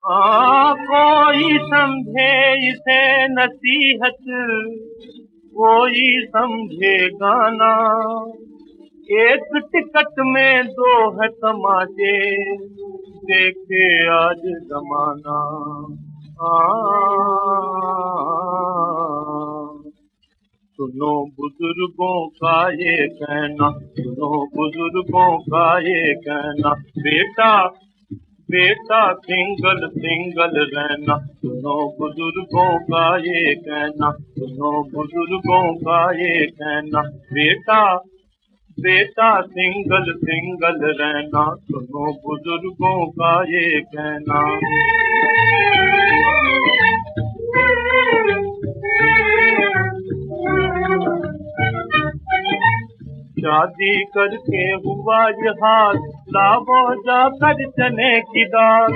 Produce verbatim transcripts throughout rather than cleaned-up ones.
हाँ, कोई समझे इसे नसीहत, कोई समझे गाना। एक टिकट में दो है तमाशे, देखे आज जमाना। सुनो बुजुर्गों का ये कहना, सुनो बुजुर्गों का ये कहना, बेटा बेटा सिंगल सिंगल रहना। सुनो बुजुर्गों का ये कहना, सुनो बुजुर्गों का ये कहना, बेटा बेटा सिंगल सिंगल रहना। सुनो बुजुर्गों का ये कहना। शादी करके हुआ ये हाल, लावो जाकर चने की दाल।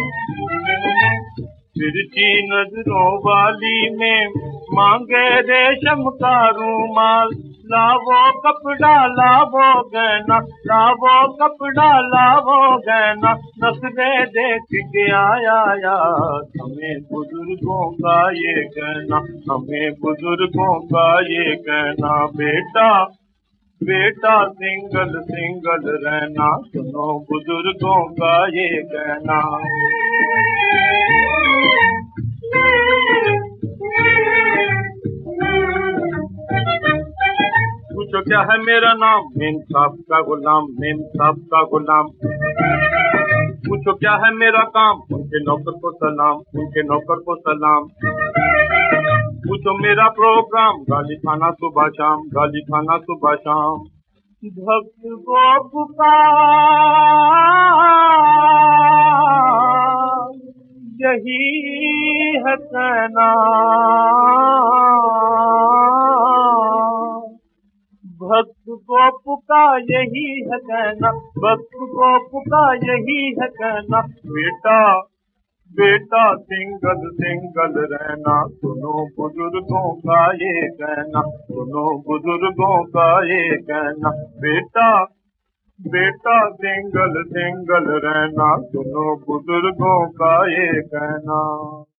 तिरछी नजरों वाली में मांगे रेशम का रूमाल। लावो कपड़ा लावो गहना, लावो कपड़ा लावो गहना, नखरे देख के आया याद हमें बुजुर्गों का ये कहना, हमें बुजुर्गों का ये कहना। बेटा बेटा सिंगल सिंगल रहना, सुनो बुजुर्गों का ये कहना। पूछो क्या है मेरा नाम, मेम साहब का गुलाम, मेम साहब का गुलाम। पूछो क्या है मेरा काम, उनके नौकर को सलाम, उनके नौकर को सलाम। पूछो मेरा प्रोग्राम, गाली खाना सुबह शाम, गाली खाना सुबह शाम। भक्त को पुकार यही है कहना, भक्त को पुकार यही है कहना, भक्त को पुकार यही है कहना। बेटा बेटा सिंगल सिंगल रहना, सुनो बुजुर्गों का ये कहना, सुनो बुजुर्गों का ये कहना। बेटा बेटा सिंगल सिंगल रहना, सुनो बुजुर्गों का ये कहना।